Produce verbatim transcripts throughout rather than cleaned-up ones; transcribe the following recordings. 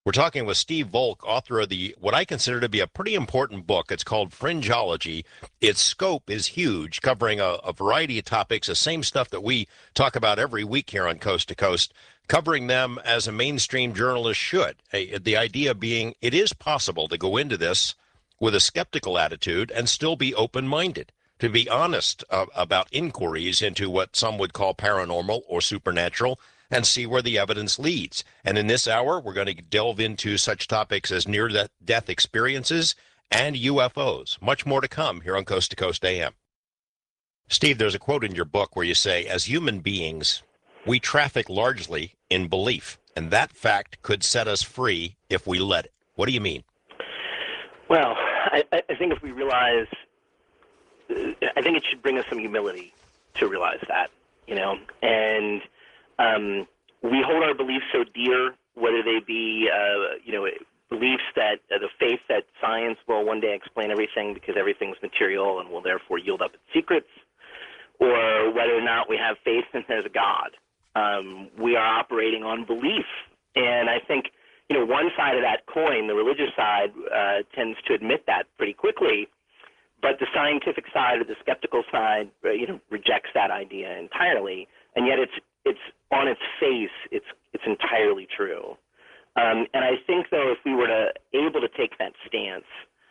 We're talking with Steve Volk, author of the what I consider to be a pretty important book. It's called Fringeology. Its scope is huge, covering a, a variety of topics, the same stuff that we talk about every week here on Coast to Coast, covering them as a mainstream journalist should. A- The idea being it is possible to go into this with a skeptical attitude and still be open-minded, to be honest uh, about inquiries into what some would call paranormal or supernatural, and see where the evidence leads. And in this hour, we're going to delve into such topics as near-death experiences and U F Os. Much more to come here on Coast to Coast A M. Steve, there's a quote in your book where you say, as human beings, we traffic largely in belief, and that fact could set us free if we let it. What do you mean? Well, I, I think if we realize, I think it should bring us some humility to realize that, you know, and um, we hold our beliefs so dear, whether they be, uh, you know, beliefs that uh, the faith that science will one day explain everything because everything's material and will therefore yield up its secrets, or whether or not we have faith that there's a God. Um, we are operating on belief, and I think, you know, one side of that coin, the religious side, uh, tends to admit that pretty quickly, but the scientific side or the skeptical side, uh, you know, rejects that idea entirely, and yet it's it's on its face, it's it's entirely true. Um, and I think, though, if we were to able to take that stance,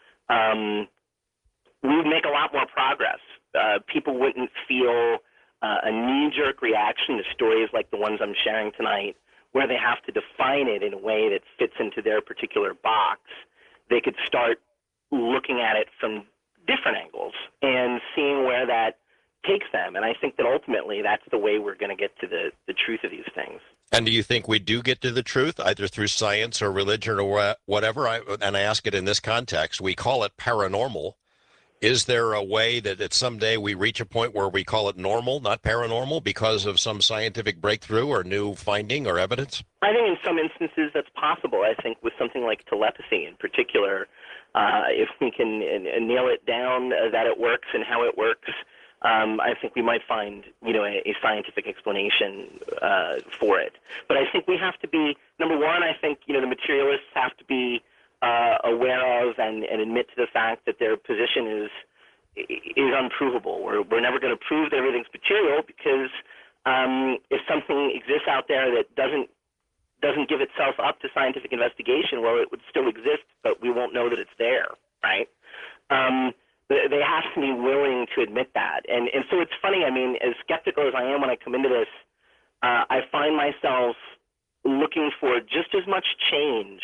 um, we would make a lot more progress. Uh, people wouldn't feel uh, a knee-jerk reaction to stories like the ones I'm sharing tonight, where they have to define it in a way that fits into their particular box. They could start looking at it from different angles and seeing where that takes them. And I think that ultimately that's the way we're going to get to the, the truth of these things. And do you think we do get to the truth, either through science or religion or whatever? I, and I ask it in this context. We call it paranormal. Is there a way that at someday we reach a point where we call it normal, not paranormal, because of some scientific breakthrough or new finding or evidence? I think in some instances that's possible. I think with something like telepathy in particular, uh, if we can uh, nail it down uh, that it works and how it works, um, I think we might find, you know, a, a scientific explanation uh, for it. But I think we have to be, number one, I think, you know, the materialists have to be Uh, aware of and, and admit to the fact that their position is is unprovable. We're, we're never going to prove that everything's material because um, if something exists out there that doesn't doesn't give itself up to scientific investigation, well, it would still exist, but we won't know that it's there, right? Um, they, they have to be willing to admit that. And, and so it's funny, I mean, as skeptical as I am when I come into this, uh, I find myself looking for just as much change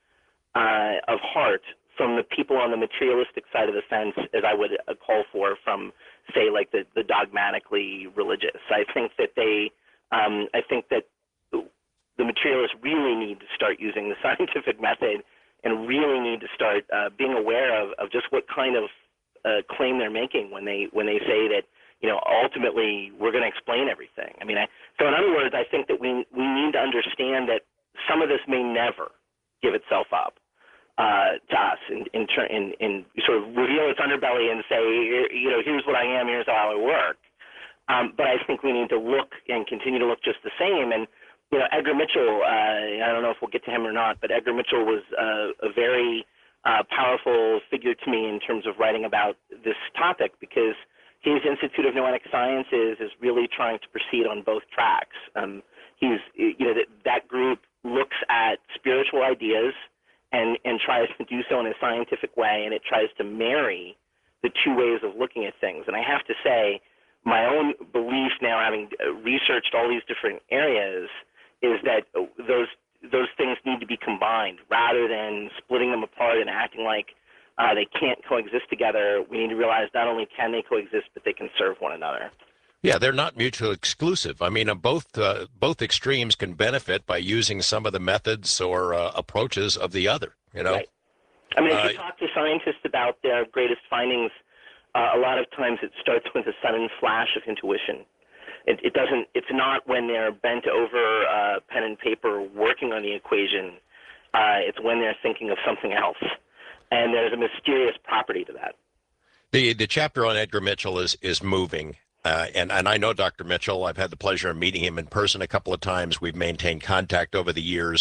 Uh, of heart from the people on the materialistic side of the fence as I would uh, call for from, say, like the, the dogmatically religious. I think that they, um, I think that the materialists really need to start using the scientific method and really need to start uh, being aware of, of just what kind of uh, claim they're making when they when they say that, you know, ultimately we're going to explain everything. I mean, I, so in other words, I think that we we need to understand that some of this may never give itself up uh, to us and in, in, in, in sort of reveal its underbelly and say, you know, here's what I am, here's how I work. Um, but I think we need to look and continue to look just the same. And, you know, Edgar Mitchell, uh, I don't know if we'll get to him or not, but Edgar Mitchell was uh, a very uh, powerful figure to me in terms of writing about this topic because his Institute of Noetic Sciences is really trying to proceed on both tracks. Um, he's, you know, that, that group looks at spiritual ideas and, and tries to do so in a scientific way, and it tries to marry the two ways of looking at things. And I have to say, my own belief now, having researched all these different areas, is that those those things need to be combined rather than splitting them apart and acting like uh, they can't coexist together. We need to realize not only can they coexist, but they can serve one another. Yeah, they're not mutually exclusive. I mean, uh, both uh, both extremes can benefit by using some of the methods or uh, approaches of the other, you know? Right. I mean, if Uh, you talk to scientists about their greatest findings, uh, a lot of times it starts with a sudden flash of intuition. It, it doesn't. It's not when they're bent over uh, pen and paper working on the equation. Uh, it's when they're thinking of something else, and there's a mysterious property to that. The the chapter on Edgar Mitchell is is moving, uh, and and I know Doctor Mitchell. I've had the pleasure of meeting him in person a couple of times. We've maintained contact over the years,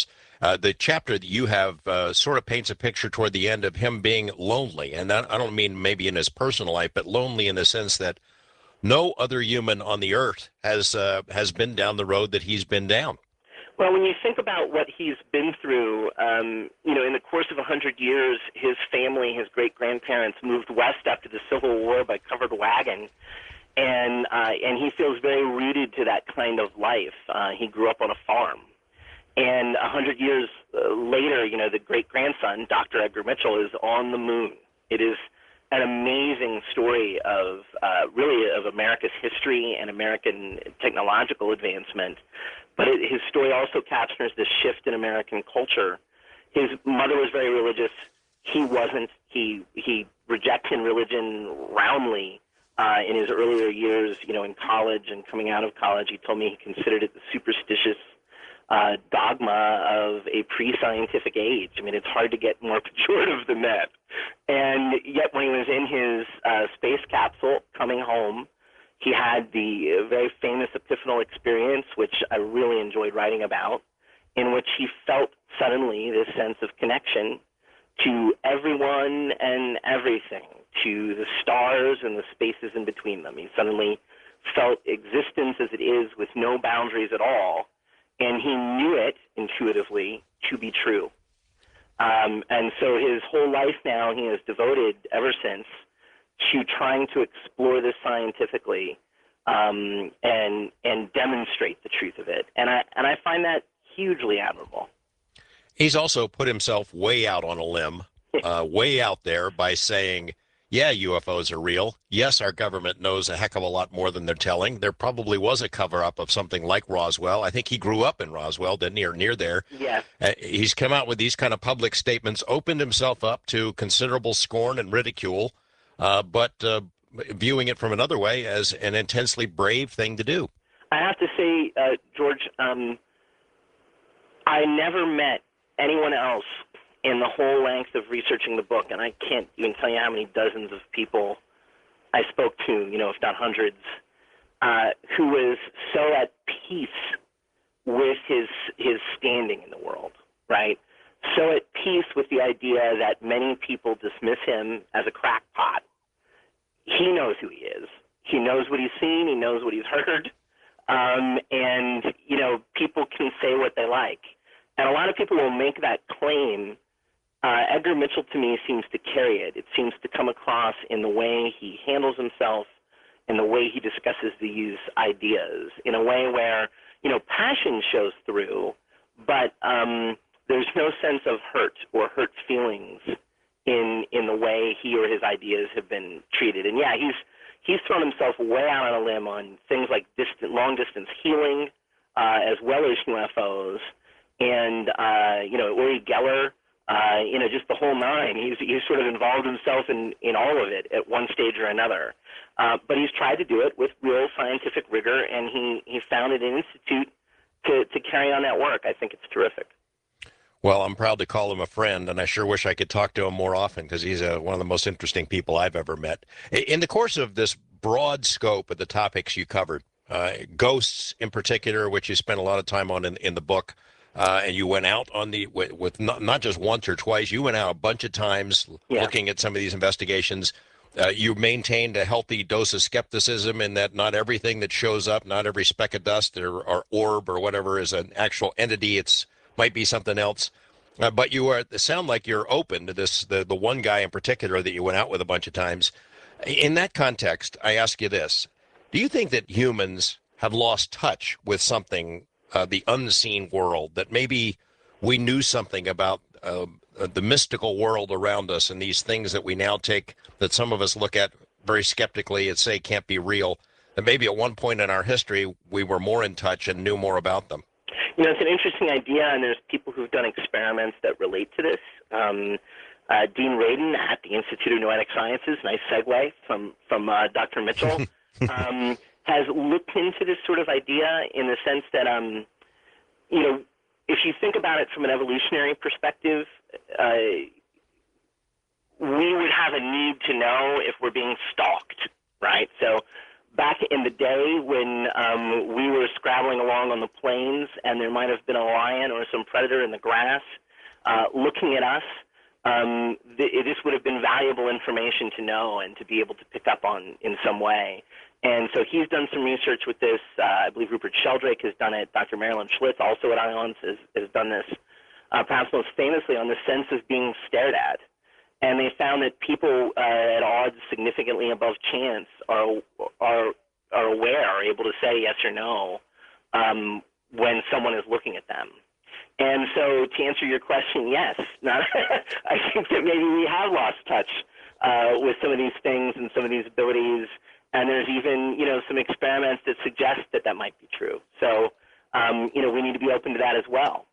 Uh, the chapter that you have uh, sort of paints a picture toward the end of him being lonely. And that, I don't mean maybe in his personal life, but lonely in the sense that no other human on the earth has uh, has been down the road that he's been down. Well, when you think about what he's been through, um, you know, in the course of a hundred years, his family, his great-grandparents moved west after the Civil War by covered wagon, and uh, and he feels very rooted to that kind of life. Uh, he grew up on a farm. And a hundred years uh, later, you know, the great-grandson, Doctor Edgar Mitchell, is on the moon. It is an amazing story of uh, really of America's history and American technological advancement. But it, his story also captures this shift in American culture. His mother was very religious. He wasn't. He he rejected religion roundly uh, in his earlier years, you know, in college and coming out of college. He told me he considered it the superstitious Uh, dogma of a pre-scientific age. I mean, it's hard to get more pejorative than that. And yet when he was in his uh, space capsule coming home, he had the uh, very famous epiphanal experience, which I really enjoyed writing about, in which he felt suddenly this sense of connection to everyone and everything, to the stars and the spaces in between them. He suddenly felt existence as it is with no boundaries at all, and he knew it intuitively to be true. Um, and so his whole life now he has devoted ever since to trying to explore this scientifically um, and and demonstrate the truth of it. And I and I find that hugely admirable. He's also put himself way out on a limb, uh, way out there by saying, yeah, U F Os are real. Yes, our government knows a heck of a lot more than they're telling. There probably was a cover-up of something like Roswell. I think he grew up in Roswell, didn't he, or near there? Yes. Uh, he's come out with these kind of public statements, opened himself up to considerable scorn and ridicule, uh, but uh, viewing it from another way as an intensely brave thing to do. I have to say, uh, George, um, I never met anyone else in the whole length of researching the book, and I can't even tell you how many dozens of people I spoke to, you know, if not hundreds, uh, who was so at peace with his his standing in the world, right? So at peace with the idea that many people dismiss him as a crackpot. He knows who he is. He knows what he's seen. He knows what he's heard. Um, and, you know, people can say what they like. And a lot of people will make that claim. Uh, Edgar Mitchell, to me, seems to carry it. It seems to come across in the way he handles himself, in the way he discusses these ideas, in a way where, you know, passion shows through, but um, there's no sense of hurt or hurt feelings in in the way he or his ideas have been treated. And, yeah, he's he's thrown himself way out on a limb on things like distant, long-distance healing, uh, as well as U F Os. And, uh, you know, Uri Geller, Uh, you know, just the whole nine. He's he's sort of involved himself in, in all of it at one stage or another. Uh, but he's tried to do it with real scientific rigor, and he, he founded an institute to, to carry on that work. I think it's terrific. Well, I'm proud to call him a friend, and I sure wish I could talk to him more often because he's uh, one of the most interesting people I've ever met. In the course of this broad scope of the topics you covered, uh, ghosts in particular, which you spent a lot of time on in, in the book, Uh, and you went out on the with, with not, not just once or twice. You went out a bunch of times yeah. looking at some of these investigations. Uh, you maintained a healthy dose of skepticism in that not everything that shows up, not every speck of dust or, or orb or whatever is an actual entity. It's might be something else. Uh, but you are sound like you're open to this. The the one guy in particular that you went out with a bunch of times. In that context, I ask you this: do you think that humans have lost touch with something? Uh, the unseen world, that maybe we knew something about uh, the mystical world around us and these things that we now take, that some of us look at very skeptically and say can't be real, that maybe at one point in our history we were more in touch and knew more about them. You know, it's an interesting idea, and there's people who've done experiments that relate to this. Um, uh, Dean Radin at the Institute of Noetic Sciences, nice segue from, from uh, Doctor Mitchell, um, has looked into this sort of idea in the sense that, um, you know, if you think about it from an evolutionary perspective, uh, we would have a need to know if we're being stalked, right? So back in the day when um, we were scrabbling along on the plains and there might have been a lion or some predator in the grass uh, looking at us, um, th- this would have been valuable information to know and to be able to pick up on in some way. And so he's done some research with this. Uh, I believe Rupert Sheldrake has done it. Doctor Marilyn Schlitz, also at IONS, has, has done this, uh, perhaps most famously on the sense of being stared at. And they found that people uh, at odds significantly above chance are are are aware, are able to say yes or no um, when someone is looking at them. And so, to answer your question, yes, not, I think that maybe we have lost touch uh, with some of these things and some of these abilities. And there's even, you know, some experiments that suggest that that might be true. So, um, you know, we need to be open to that as well.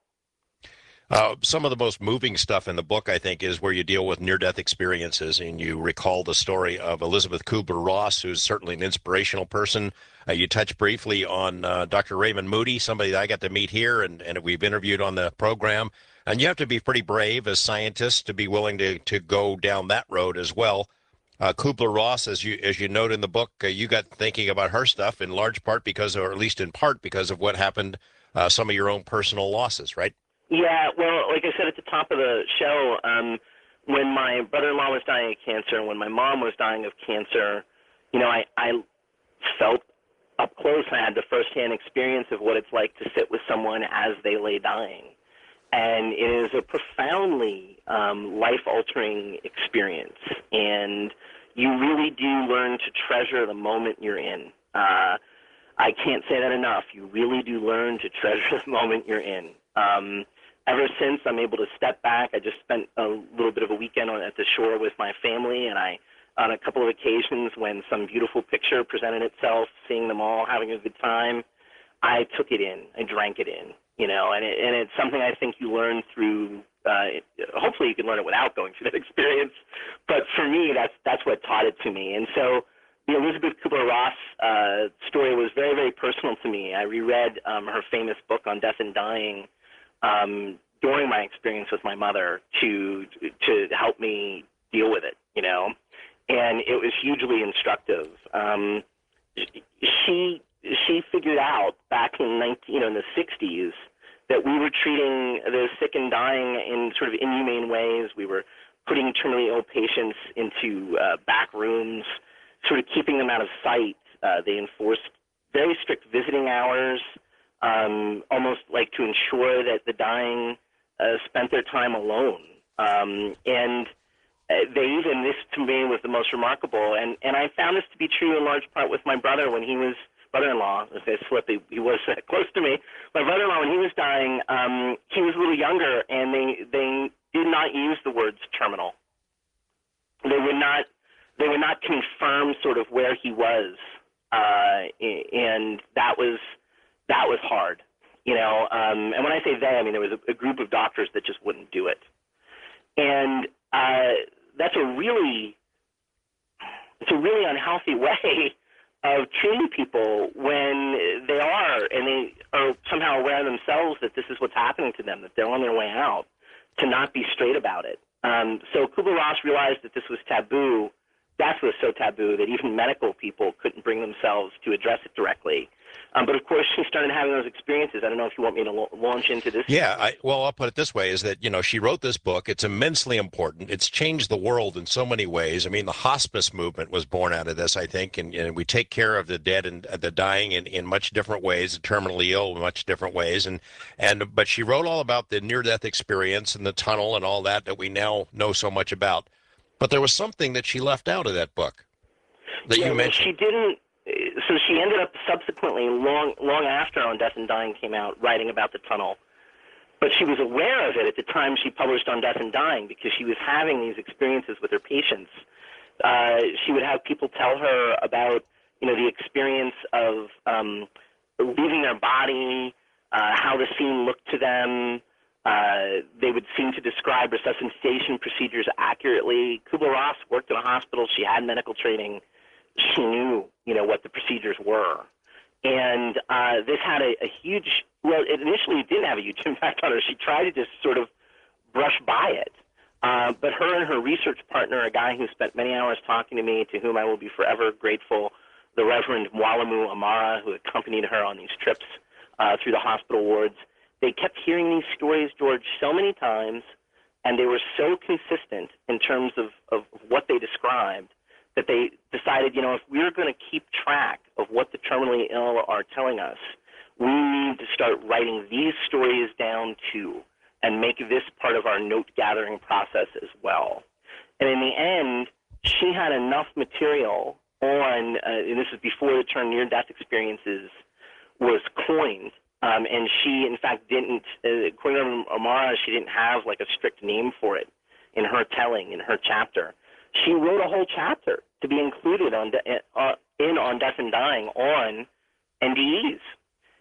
Uh, some of the most moving stuff in the book, I think, is where you deal with near-death experiences, and you recall the story of Elizabeth Kubler-Ross, who's certainly an inspirational person. Uh, you touch briefly on uh, Doctor Raymond Moody, somebody that I got to meet here, and, and we've interviewed on the program. And you have to be pretty brave as scientists to be willing to, to go down that road as well. Uh, Kubler-Ross, as you as you note in the book, uh, you got thinking about her stuff in large part because, or at least in part because of what happened, uh, some of your own personal losses, right? Yeah, well, like I said at the top of the show, um, when my brother-in-law was dying of cancer and when my mom was dying of cancer, you know, I, I felt up close. I had the firsthand experience of what it's like to sit with someone as they lay dying. And it is a profoundly um, life-altering experience. And you really do learn to treasure the moment you're in. Uh, I can't say that enough. You really do learn to treasure the moment you're in. Um, Ever since, I'm able to step back. I just spent a little bit of a weekend on, at the shore with my family, and I, on a couple of occasions when some beautiful picture presented itself, seeing them all having a good time, I took it in. I drank it in, you know, and, it, and it's something I think you learn through, uh, it, hopefully you can learn it without going through that experience, but for me, that's, that's what taught it to me. And so the Elizabeth Kubler-Ross uh, story was very, very personal to me. I reread um, her famous book on death and dying Um, during my experience with my mother to to help me deal with it, you know, and it was hugely instructive. Um, she she figured out back in nineteen, you know, in the sixties that we were treating the sick and dying in sort of inhumane ways. We were putting terminally ill patients into uh, back rooms, sort of keeping them out of sight. Uh, they enforced very strict visiting hours. Um, almost like to ensure that the dying uh, spent their time alone. Um, and uh, they even, this to me was the most remarkable, and, and I found this to be true in large part with my brother when he was, brother-in-law, if I slip, he, he was uh, close to me. My brother-in-law, when he was dying, um, he was a little younger, and they, they did not use the words terminal. They would not, they would not confirm sort of where he was, uh, and that was, That was hard, you know, um, and when I say they, I mean there was a, a group of doctors that just wouldn't do it. And uh, that's a really, it's a really unhealthy way of treating people when they are, and they are somehow aware themselves that this is what's happening to them, that they're on their way out, to not be straight about it. Um, so Kubler-Ross realized that this was taboo. That was so taboo that even medical people couldn't bring themselves to address it directly. Um, but of course, she started having those experiences. I don't know if you want me to lo- launch into this. Yeah, I, well, I'll put it this way: is that you know she wrote this book. It's immensely important. It's changed the world in so many ways. I mean, the hospice movement was born out of this, I think, and, and we take care of the dead and the dying in, in much different ways, the terminally ill in much different ways. And and but she wrote all about the near-death experience and the tunnel and all that that we now know so much about. But there was something that she left out of that book that yeah, you well, mentioned. She didn't. So she ended up subsequently, long long after On Death and Dying came out, writing about the tunnel. But she was aware of it at the time she published On Death and Dying because she was having these experiences with her patients. Uh, she would have people tell her about, you know, the experience of um, leaving their body, uh, how the scene looked to them. Uh, they would seem to describe resuscitation procedures accurately. Kubler-Ross worked in a hospital. She had medical training. She knew, you know, what the procedures were. And uh, this had a, a huge, well, it initially didn't have a huge impact on her. She tried to just sort of brush by it. Uh, but her and her research partner, a guy who spent many hours talking to me, to whom I will be forever grateful, the Reverend Mwalamu Amara, who accompanied her on these trips uh, through the hospital wards. They kept hearing these stories, George, so many times, and they were so consistent in terms of, of what they described that they decided, you know, if we're going to keep track of what the terminally ill are telling us, we need to start writing these stories down too and make this part of our note-gathering process as well. And in the end, she had enough material on, uh, and this is before the term near-death experiences was coined, um, and she, in fact, didn't, uh, according to Amara, she didn't have like a strict name for it in her telling, in her chapter. She wrote a whole chapter to be included on de- uh, in On Death and Dying on N D Es.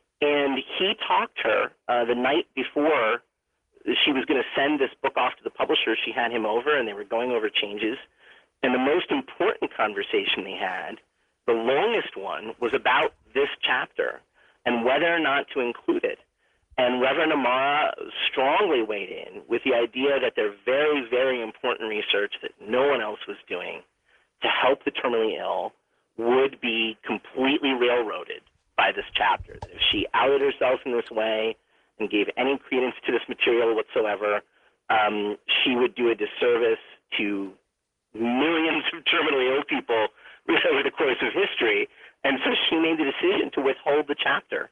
And he talked her uh, the night before she was going to send this book off to the publisher. She had him over, and they were going over changes. And the most important conversation they had, the longest one, was about this chapter and whether or not to include it. And Reverend Amara strongly weighed in with the idea that their very, very important research that no one else was doing to help the terminally ill would be completely railroaded by this chapter. That if she outed herself in this way and gave any credence to this material whatsoever, um, she would do a disservice to millions of terminally ill people over the course of history. And so she made the decision to withhold the chapter.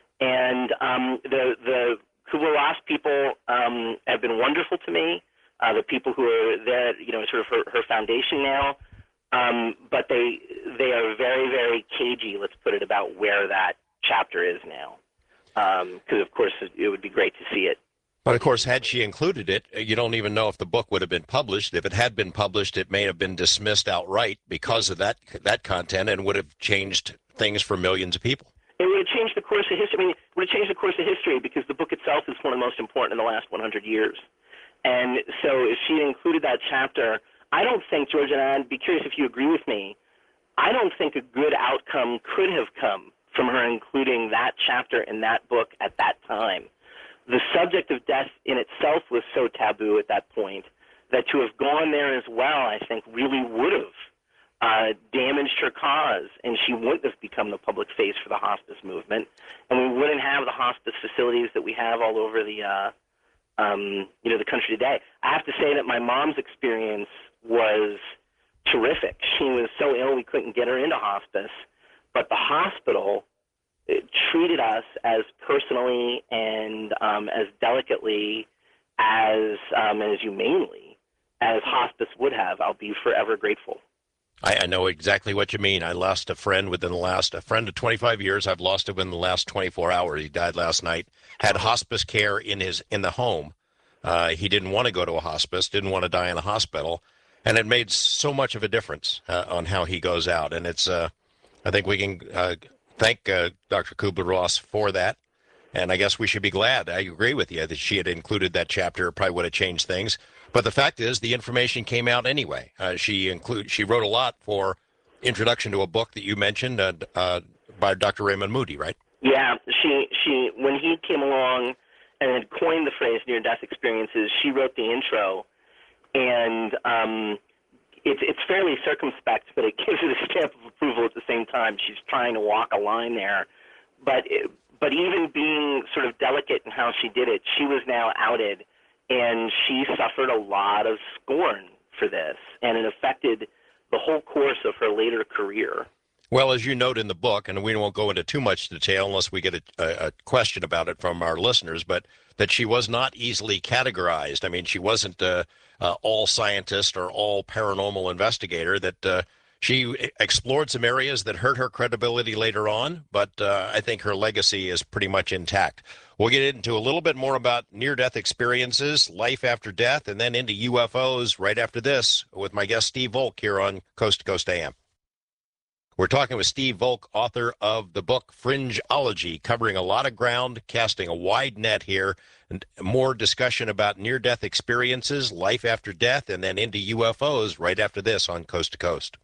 And um, the, the Kubler-Ross people um, have been wonderful to me, uh, the people who are there, you know, sort of her, her foundation now. Um, but they they are very, very cagey, let's put it, about where that chapter is now. Because, um, of course, it would be great to see it. But, of course, had she included it, you don't even know if the book would have been published. If it had been published, it may have been dismissed outright because of that that content and would have changed things for millions of people. It would have changed the course of history. I mean, it would have changed the course of history because the book itself is one of the most important in the last one hundred years. And so if she included that chapter, I don't think, George, and I'd be curious if you agree with me, I don't think a good outcome could have come from her including that chapter in that book at that time. The subject of death in itself was so taboo at that point that to have gone there as well, I think, really would have uh, damaged her cause, and she wouldn't have become the public face for the hospice movement, and we wouldn't have the hospice facilities that we have all over the, uh, um, you know, the country today. I have to say that my mom's experience was terrific. She was so ill we couldn't get her into hospice, but the hospital it treated us as personally and um, as delicately as um, and as humanely as hospice would have. I'll be forever grateful. I, I know exactly what you mean. I lost a friend within the last, a friend of twenty-five years. I've lost him in the last twenty-four hours. He died last night, had hospice care in his in the home. Uh, he didn't want to go to a hospice, didn't want to die in a hospital, and it made so much of a difference uh, on how he goes out. And it's, uh, I think we can uh, thank uh, Doctor Kubler-Ross for that. And I guess we should be glad. I agree with you that she had included that chapter. It probably would have changed things. But the fact is, the information came out anyway. Uh, she include she wrote a lot for introduction to a book that you mentioned uh, uh, by Doctor Raymond Moody, right? Yeah, she she when he came along and had coined the phrase near-death experiences, she wrote the intro, and um, it's it's fairly circumspect, but it gives it a stamp of approval at the same time. She's trying to walk a line there, but it, but even being sort of delicate in how she did it, she was now outed. And she suffered a lot of scorn for this, and it affected the whole course of her later career. Well, as you note in the book, and we won't go into too much detail unless we get a, a, a question about it from our listeners, but that she was not easily categorized. I mean, she wasn't a, a all scientist or all paranormal investigator, that uh, she explored some areas that hurt her credibility later on, but uh, I think her legacy is pretty much intact. We'll get into a little bit more about near-death experiences, life after death, and then into U F Os right after this with my guest Steve Volk here on Coast to Coast A M. We're talking with Steve Volk, author of the book Fringeology, covering a lot of ground, casting a wide net here, and more discussion about near-death experiences, life after death, and then into U F Os right after this on Coast to Coast.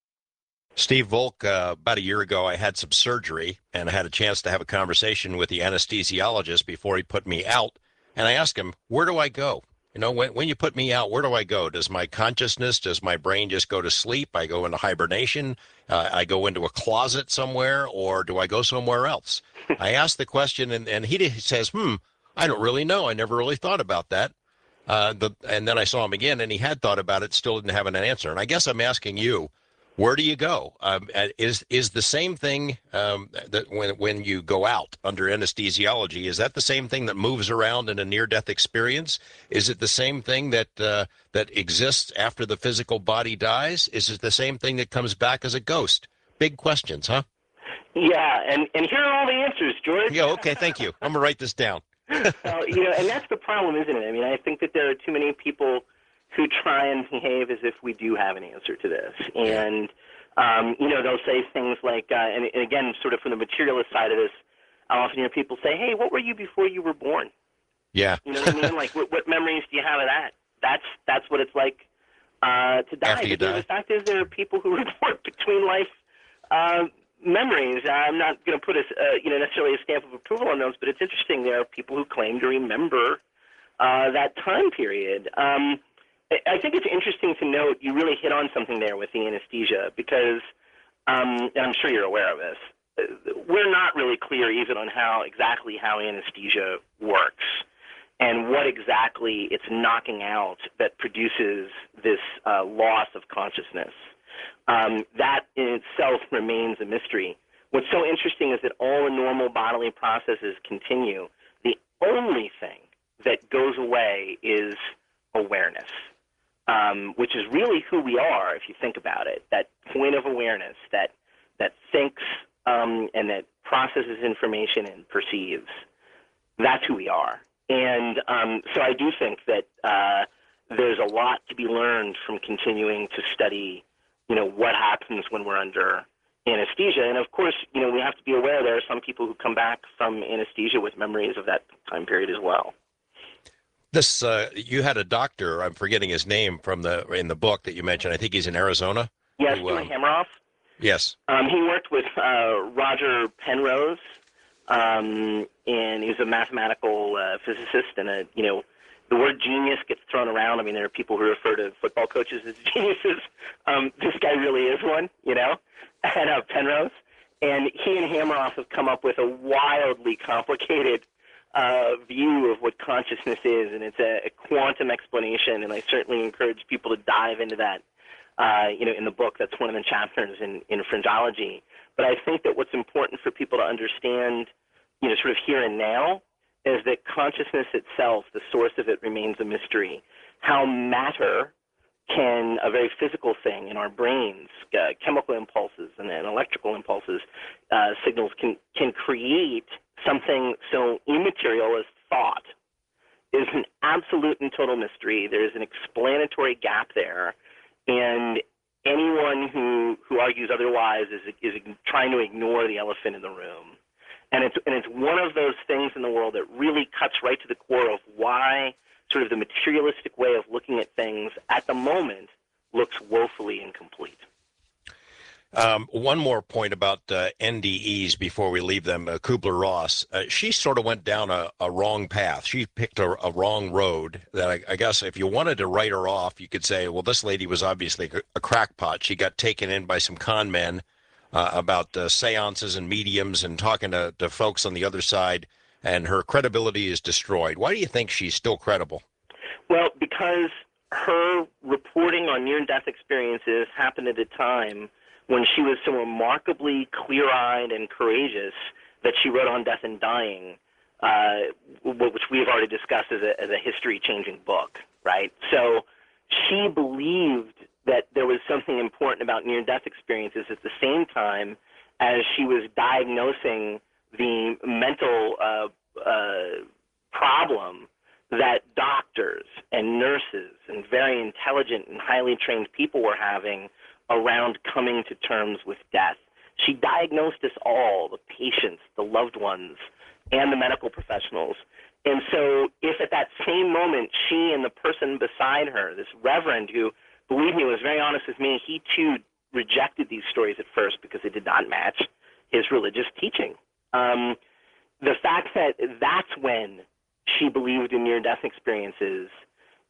Steve Volk, uh, about a year ago, I had some surgery, and I had a chance to have a conversation with the anesthesiologist before he put me out. And I asked him, where do I go? You know, when when you put me out, where do I go? Does my consciousness, does my brain just go to sleep? I go into hibernation. Uh, I go into a closet somewhere, or do I go somewhere else? I asked the question, and and he d- says, "Hmm, I don't really know. I never really thought about that." Uh, the and then I saw him again, and he had thought about it, still didn't have an answer. And I guess I'm asking you, where do you go? Um, uh, is is the same thing um, that when when you go out under anesthesiology? Is that the same thing that moves around in a near-death experience? Is it the same thing that uh, that exists after the physical body dies? Is it the same thing that comes back as a ghost? Big questions, huh? Yeah, and and here are all the answers, George. Yeah. Okay. Thank you. I'm gonna write this down. Well, you know, and that's the problem, isn't it? I mean, I think that there are too many people who try and behave as if we do have an answer to this, Yeah. and um, you know, they'll say things like, uh, and, and again, sort of from the materialist side of this, I often hear people say, "Hey, what were you before you were born?" Yeah. You know what I mean? Like, what, what memories do you have of that? That's that's what it's like uh, to die. After you But you know, die. the fact is, there are people who report between life uh, memories. I'm not going to put a uh, you know necessarily a stamp of approval on those, but it's interesting. There are people who claim to remember uh, that time period. Um, I I think it's interesting to note. You really hit on something there with the anesthesia because, um, and I'm sure you're aware of this. uh, We're not really clear even on how exactly how anesthesia works and what exactly it's knocking out that produces this uh, loss of consciousness. Um, that in itself remains a mystery. What's so interesting is that all the normal bodily processes continue. The only thing that goes away is awareness, um, which is really who we are if you think about it. That point of awareness that that thinks um, and that processes information and perceives. That's who we are. And um, so I do think that uh, there's a lot to be learned from continuing to study, you know, what happens when we're under anesthesia. And of course, you know, we have to be aware there are some people who come back from anesthesia with memories of that time period as well. This uh, you had a doctor. I'm forgetting his name from the in the book that you mentioned. I think he's in Arizona. Yes, Who? Stuart Um, Hameroff. yes. Um, he worked with uh, Roger Penrose, um, and he was a mathematical uh, physicist. And a, you know, the word genius gets thrown around. I mean, there are people who refer to football coaches as geniuses. Um, this guy really is one, you know, at uh, Penrose. And he and Hameroff have come up with a wildly complicated uh, view of what consciousness is, and it's a, a quantum explanation. And I certainly encourage people to dive into that. Uh, you know, in the book, that's one of the chapters in, in Fringeology. But I think that what's important for people to understand, you know, sort of here and now, is that consciousness itself, the source of it, remains a mystery. How matter can, a very physical thing in our brains, uh, chemical impulses and, and electrical impulses, uh, signals can, can create something so immaterial as thought, is an absolute and total mystery. There's an explanatory gap there. And anyone who, who argues otherwise is, is trying to ignore the elephant in the room. And it's, and it's one of those things in the world that really cuts right to the core of why sort of the materialistic way of looking at things at the moment looks woefully incomplete. Um, one more point about uh, N D Es before we leave them. Uh, Kubler-Ross, uh, she sort of went down a, a wrong path. She picked a, a wrong road that I, I guess if you wanted to write her off, you could say, well, this lady was obviously a, a crackpot. She got taken in by some con men uh, about uh, seances and mediums and talking to, to folks on the other side, and her credibility is destroyed. Why do you think she's still credible? Well, because her reporting on near-death experiences happened at a time when she was so remarkably clear-eyed and courageous that she wrote on Death and Dying, uh, which we have already discussed as a, as a history-changing book, right? So she believed that there was something important about near-death experiences at the same time as she was diagnosing the mental uh, uh, problem that doctors and nurses and very intelligent and highly trained people were having around coming to terms with death. She diagnosed us all, the patients, the loved ones, and the medical professionals. And so if at that same moment she and the person beside her, this reverend who, believe me, was very honest with me, he too rejected these stories at first because they did not match his religious teaching. Um, the fact that that's when she believed in near-death experiences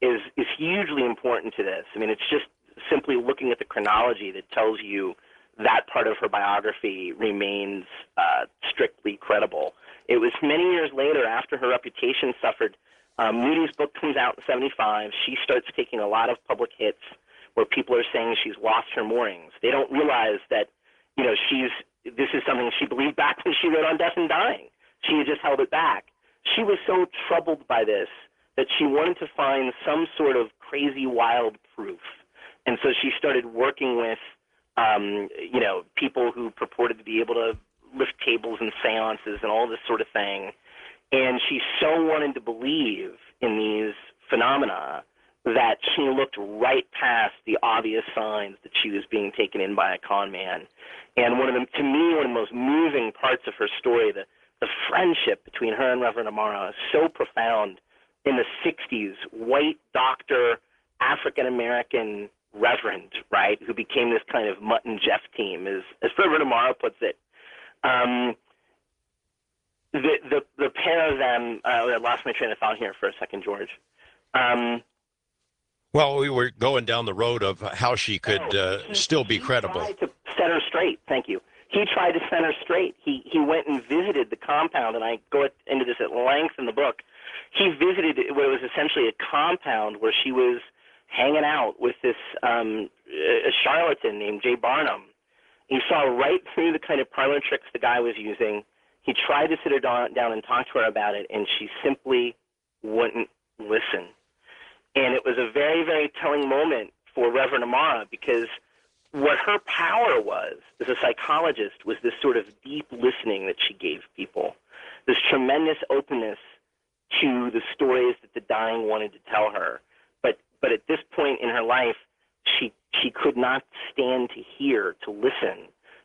is is hugely important to this. I mean, it's just simply looking at the chronology that tells you that part of her biography remains uh, strictly credible. It was many years later, after her reputation suffered. Um, Moody's book comes out in seventy-five. She starts taking a lot of public hits where people are saying she's lost her moorings. They don't realize that, you know, she's this is something she believed back when she wrote On Death and Dying. She had just held it back. She was so troubled by this that she wanted to find some sort of crazy, wild proof. And so she started working with, um, you know, people who purported to be able to lift tables and seances and all this sort of thing. And she so wanted to believe in these phenomena that she looked right past the obvious signs that she was being taken in by a con man. And one of the, to me, one of the most moving parts of her story, the, the friendship between her and Reverend Amara is so profound. In the sixties, white doctor, African-American reverend, right, who became this kind of Mutt and Jeff team, as, as Reverend Amara puts it. Um, the, the, the pair of them, uh, I lost my train of thought here for a second, George. Um, Well, we were going down the road of how she could oh, uh, he, still be he credible. Tried to set her straight. Thank you. He tried to set her straight. He he went and visited the compound, and I go into this at length in the book. He visited what was essentially a compound where she was hanging out with this um, a charlatan named Jay Barnum. He saw right through the kind of parlor tricks the guy was using. He tried to sit her down, down and talk to her about it, and she simply wouldn't listen. And it was a very, very telling moment for Reverend Amara, because what her power was as a psychologist was this sort of deep listening that she gave people, this tremendous openness to the stories that the dying wanted to tell her. But but at this point in her life, she she could not stand to hear, to listen,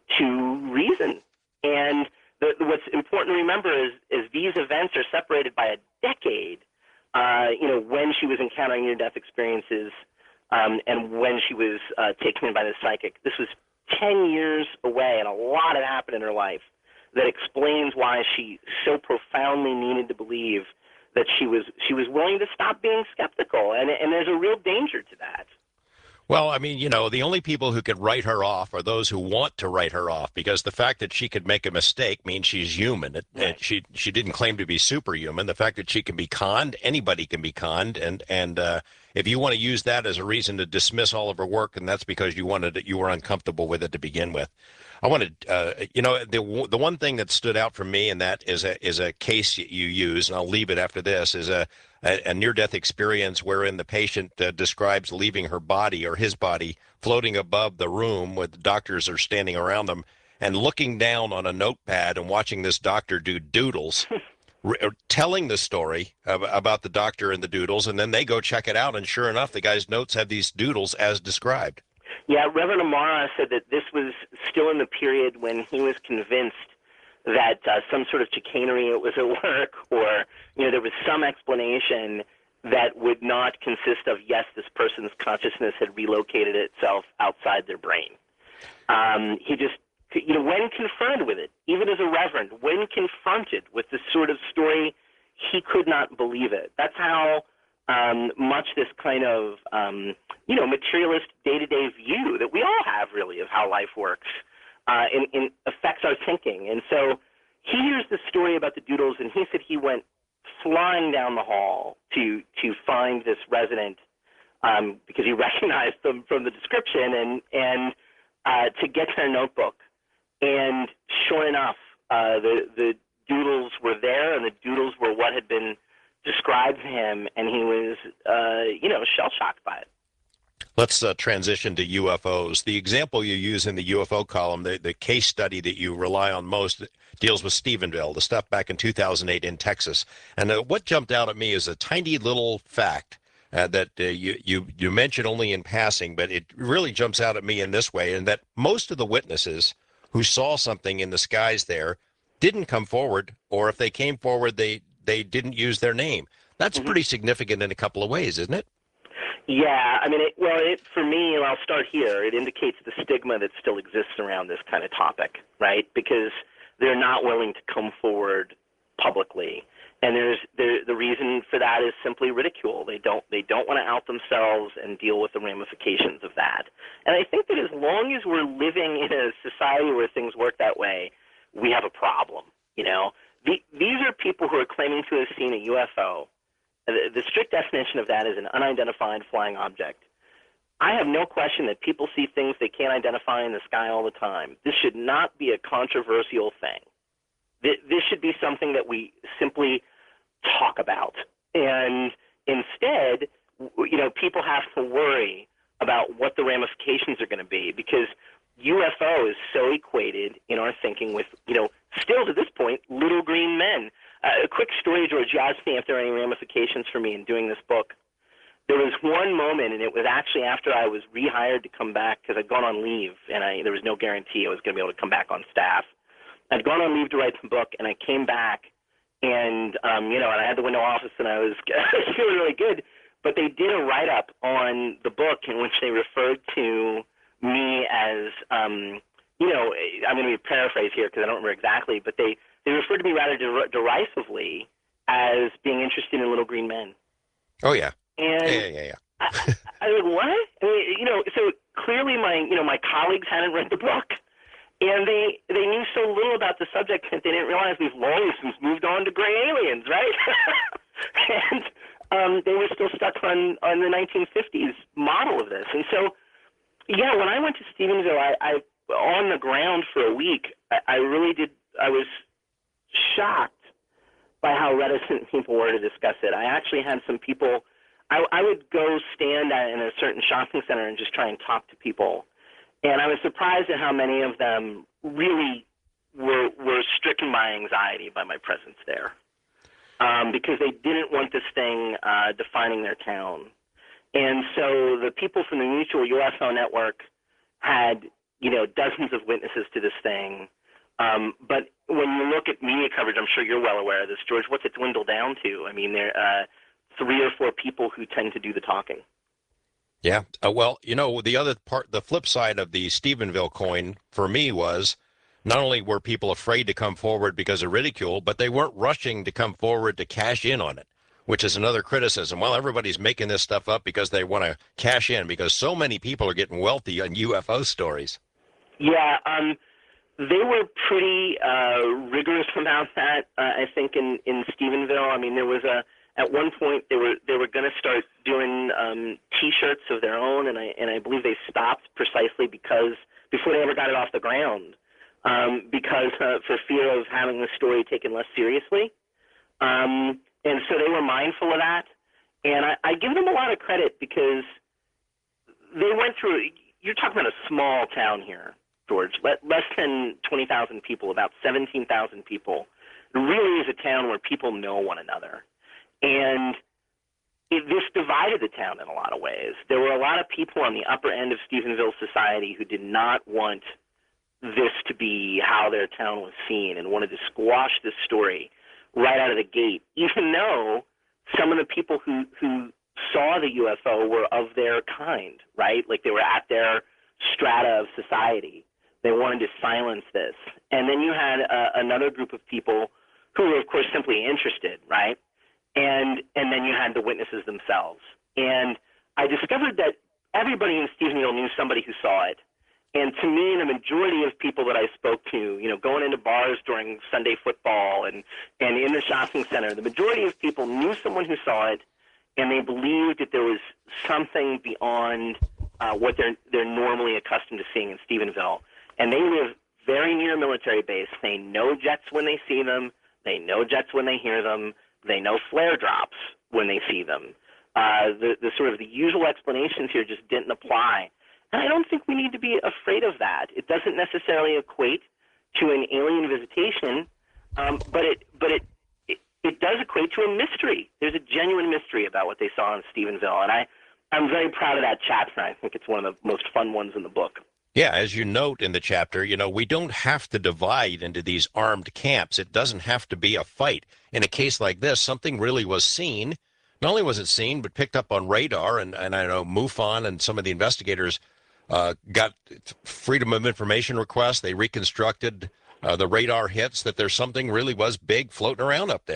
to reason. And the, what's important to remember is, is these events are separated by a decade. Uh, you know, when she was encountering near-death experiences um, and when she was uh, taken in by the psychic. This was ten years away, and a lot had happened in her life that explains why she so profoundly needed to believe that she was she was willing to stop being skeptical, and and there's a real danger to that. Well, I mean, you know, the only people who can write her off are those who want to write her off, because the fact that she could make a mistake means she's human. It, Right. and she she didn't claim to be superhuman. The fact that she can be conned, anybody can be conned, and and uh, if you want to use that as a reason to dismiss all of her work, and that's because you wanted it, you were uncomfortable with it to begin with. I wanted, uh, you know, the the one thing that stood out for me, and that is a is a case that you use, and I'll leave it after this, is a a, a near-death experience wherein the patient uh, describes leaving her body or his body floating above the room where the doctors are standing around them and looking down on a notepad and watching this doctor do doodles, re- telling the story of, about the doctor and the doodles, and then they go check it out, and sure enough, the guy's notes have these doodles as described. Yeah, Reverend Amara said that this was still in the period when he was convinced that uh, some sort of chicanery was at work, or, you know, there was some explanation that would not consist of, yes, this person's consciousness had relocated itself outside their brain. Um, he just, you know, when confronted with it, even as a reverend, when confronted with this sort of story, he could not believe it. That's how um, much this kind of, um, you know, materialist day-to-day view that we all have, really, of how life works, uh, in, in affects our thinking. And so he hears the story about the doodles, and he said he went flying down the hall to to find this resident um, because he recognized them from the description, and and uh, to get their notebook. And sure enough, uh, the the doodles were there, and the doodles were what had been described to him, and he was, uh, you know, shell-shocked by it. Let's uh, transition to U F Os. The example you use in the U F O column, the, the case study that you rely on most, deals with Stephenville, the stuff back in two thousand eight in Texas. And uh, what jumped out at me is a tiny little fact uh, that uh, you, you, you mentioned only in passing, but it really jumps out at me in this way, and that most of the witnesses who saw something in the skies there didn't come forward, or if they came forward, they, they didn't use their name. That's Mm-hmm. pretty significant in a couple of ways, isn't it? Yeah, I mean, it, well, it, for me, and I'll start here, it indicates the stigma that still exists around this kind of topic, right? Because they're not willing to come forward publicly. And there's the the reason for that is simply ridicule. They don't they don't want to out themselves and deal with the ramifications of that. And I think that as long as we're living in a society where things work that way, we have a problem. You know, the, these are people who are claiming to have seen a U F O. The, the strict definition of that is an unidentified flying object. I have no question that people see things they can't identify in the sky all the time. This should not be a controversial thing. This should be something that we simply talk about. And instead, you know, people have to worry about what the ramifications are going to be, because U F O is so equated in our thinking with, you know, still to this point, little green men. Uh, a quick story, George, you asked me if there are any ramifications for me in doing this book. There was one moment, and it was actually after I was rehired to come back, because I'd gone on leave, and I, there was no guarantee I was going to be able to come back on staff. I'd gone on leave to write some book, and I came back, and um, you know, and I had the window office, and I was feeling really good. But they did a write-up on the book in which they referred to me as, um, you know, I'm going to paraphrase here because I don't remember exactly, but they, they referred to me rather der- derisively as being interested in little green men. Oh yeah. And yeah, yeah, yeah. I, I was like, what? I mean, you know, so clearly my, you know, my colleagues hadn't read the book. And they, they knew so little about the subject that they didn't realize we've long since moved on to gray aliens, right? and um, they were still stuck on, on the nineteen fifties model of this. And so, yeah, when I went to Stephenville, I, I on the ground for a week, I, I really did, I was shocked by how reticent people were to discuss it. I actually had some people, I, I would go stand at, in a certain shopping center and just try and talk to people. And I was surprised at how many of them really were were stricken by anxiety by my presence there, um, because they didn't want this thing uh, defining their town. And so the people from the Mutual U F O Network had, you know, dozens of witnesses to this thing. Um, but when you look at media coverage, I'm sure you're well aware of this, George, what's it dwindle down to? I mean, there are uh, three or four people who tend to do the talking. Yeah. Uh, well, you know, the other part, the flip side of the Stephenville coin for me was not only were people afraid to come forward because of ridicule, but they weren't rushing to come forward to cash in on it, which is another criticism. Well, everybody's making this stuff up because they want to cash in, because so many people are getting wealthy on U F O stories. Yeah. Um, they were pretty uh, rigorous about that, uh, I think, in, in Stephenville. I mean, there was a, at one point, they were they were going to start doing um, T-shirts of their own, and I and I believe they stopped precisely because before they ever got it off the ground, um, because uh, for fear of having the story taken less seriously, um, and so they were mindful of that. And I, I give them a lot of credit because they went through. You're talking about a small town here, George, less than twenty thousand people, about seventeen thousand people. It really is a town where people know one another. And it, this divided the town in a lot of ways. There were a lot of people on the upper end of Stephenville society who did not want this to be how their town was seen and wanted to squash this story right out of the gate, even though some of the people who, who saw the U F O were of their kind, right? Like they were at their strata of society. They wanted to silence this. And then you had uh, another group of people who were, of course, simply interested, right? And and then you had the witnesses themselves. And I discovered that everybody in Stephenville knew somebody who saw it. And to me, the majority of people that I spoke to, you know, going into bars during Sunday football and, and in the shopping center, the majority of people knew someone who saw it, and they believed that there was something beyond uh, what they're they're normally accustomed to seeing in Stephenville. And they live very near a military base. They know jets when they see them. They know jets when they hear them. They know flare drops when they see them. Uh, the, the sort of the usual explanations here just didn't apply. And I don't think we need to be afraid of that. It doesn't necessarily equate to an alien visitation, um, but it but it, it it does equate to a mystery. There's a genuine mystery about what they saw in Stephenville, and I, I'm very proud of that chapter. I think it's one of the most fun ones in the book. Yeah, as you note in the chapter, you know, we don't have to divide into these armed camps. It doesn't have to be a fight. In a case like this, something really was seen. Not only was it seen, but picked up on radar, and, and I know MUFON and some of the investigators uh, got Freedom of Information requests. They reconstructed uh, the radar hits that there's something really was big floating around up there.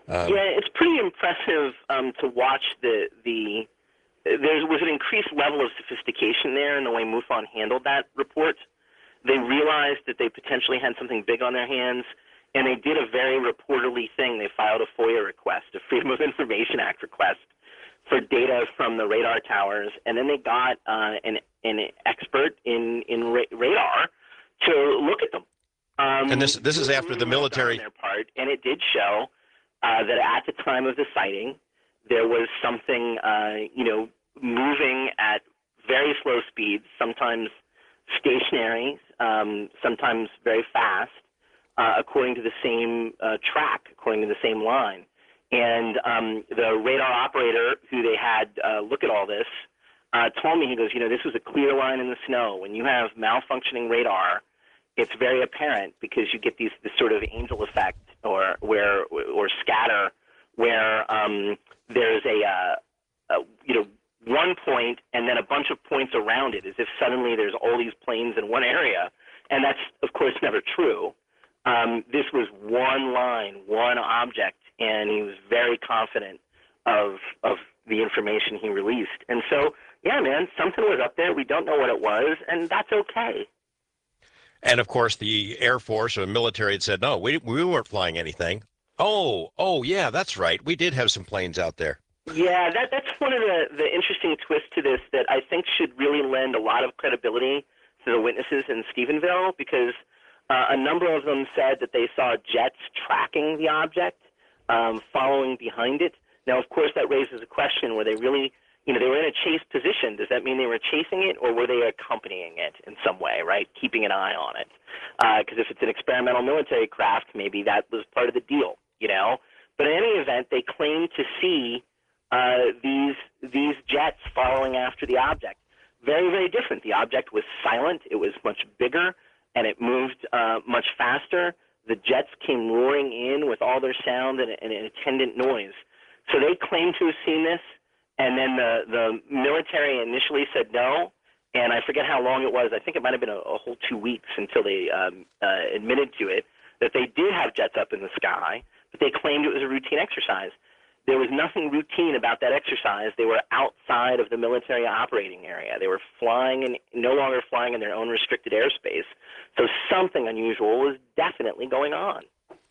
Um, Yeah, it's pretty impressive um, to watch the the. There was an increased level of sophistication there in the way MUFON handled that report. They realized that they potentially had something big on their hands, and they did a very reporterly thing. They filed a FOIA request, a Freedom of Information Act request, for data from the radar towers, and then they got uh, an an expert in in ra- radar to look at them. Um, and this this is really, after really the well done military. on their part, and it did show uh, that at the time of the sighting, there was something, uh, you know, moving at very slow speeds, sometimes stationary, um, sometimes very fast, uh, according to the same uh, track, according to the same line. And um, the radar operator who they had uh, look at all this uh, told me, he goes, you know, this was a clear line in the snow. When you have malfunctioning radar, it's very apparent because you get these this sort of angel effect or where or scatter where um, there's a, uh, a you know one point and then a bunch of points around it, as if suddenly there's all these planes in one area, and that's of course never true. Um, this was one line, one object, and he was very confident of of the information he released. And so, yeah, man, something was up there. We don't know what it was, and that's okay. And of course, the Air Force or the military had said, no, we, we weren't flying anything. Oh, oh, yeah, that's right. We did have some planes out there. Yeah, that, that's one of the, the interesting twists to this that I think should really lend a lot of credibility to the witnesses in Stephenville, because uh, a number of them said that they saw jets tracking the object, um, following behind it. Now, of course, that raises a question: were they really, you know, they were in a chase position? Does that mean they were chasing it, or were they accompanying it in some way, right, keeping an eye on it? Because uh, if it's an experimental military craft, maybe that was part of the deal, you know? But in any event, they claim to see uh, these these jets following after the object. Very, very different. The object was silent. It was much bigger, and it moved uh, much faster. The jets came roaring in with all their sound and, and an attendant noise. So they claim to have seen this, and then the, the military initially said no, and I forget how long it was. I think it might have been a, a whole two weeks until they um, uh, admitted to it, that they did have jets up in the sky, but they claimed it was a routine exercise. There was nothing routine about that exercise. They were outside of the military operating area. They were flying and no longer flying in their own restricted airspace. So something unusual was definitely going on.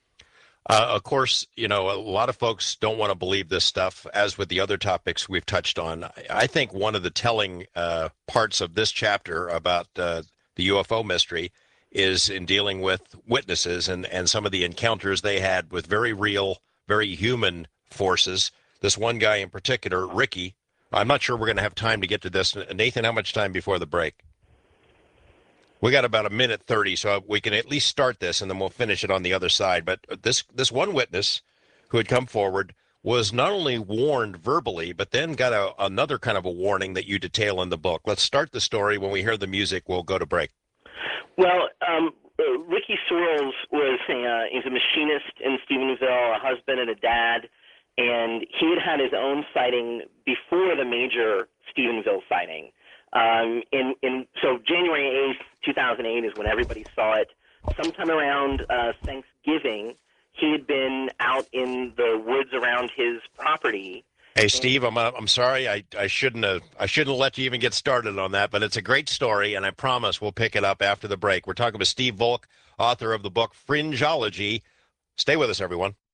Uh, of course, you know, a lot of folks don't want to believe this stuff, as with the other topics we've touched on. I think one of the telling uh, parts of this chapter about uh, the U F O mystery is in dealing with witnesses and, and some of the encounters they had with very real, very human forces. This one guy in particular, Ricky, I'm not sure we're going to have time to get to this. Nathan, how much time before the break? We got about a minute thirty, so we can at least start this, and then we'll finish it on the other side. But this this one witness who had come forward was not only warned verbally, but then got a, another kind of a warning that you detail in the book. Let's start the story. When we hear the music, we'll go to break. Well, um, uh, Ricky Searles was a, uh, he's a machinist in Stephenville, a husband and a dad, and he had had his own sighting before the major Stephenville sighting. Um, in, in, so January eighth, two thousand eight is when everybody saw it. Sometime around uh, Thanksgiving, he had been out in the woods around his property. Hey, Steve, I'm I'm sorry. I, I shouldn't have I shouldn't have let you even get started on that, but it's a great story, and I promise we'll pick it up after the break. We're talking with Steve Volk, author of the book Fringeology. Stay with us, everyone.